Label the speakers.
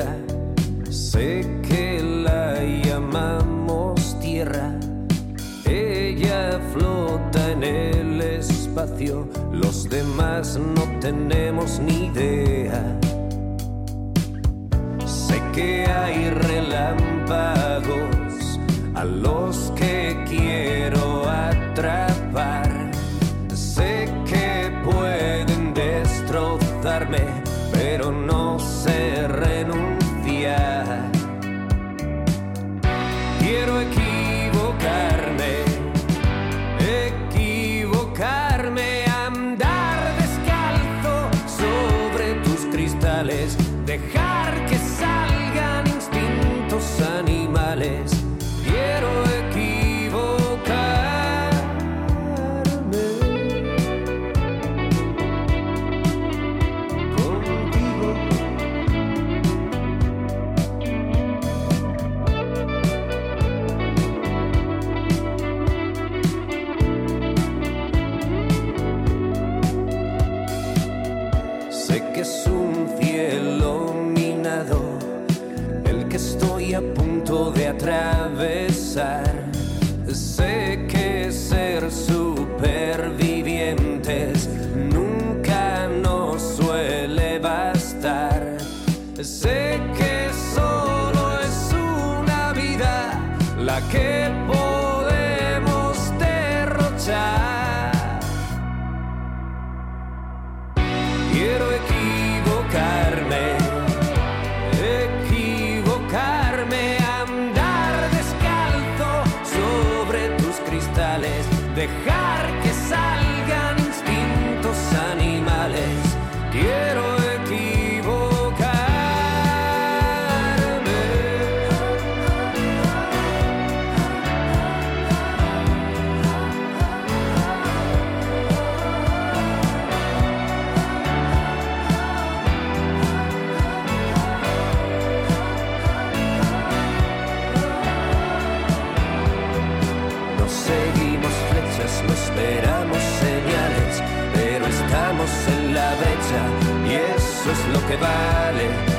Speaker 1: idea. Sé que la llamamos tierra. Ella flota en el espacio. Los demás no tenemos ni idea. Sé que hay relámpagos a los que quiero atrapar. Sé que pueden destrozarme, pero no sé renunciar. Quiero equivocarme, andar descalzo sobre tus cristales, dejar que salgan instintos animales. Quiero a punto de atravesar. Sé que ser supervivientes nunca nos suele bastar. Sé que solo es una vida la que podemos derrochar. Quiero equivocarme, andar descalzo sobre tus cristales, dejar que salgan instintos animales. Quiero no esperamos señales, pero estamos en la brecha y eso es lo que vale.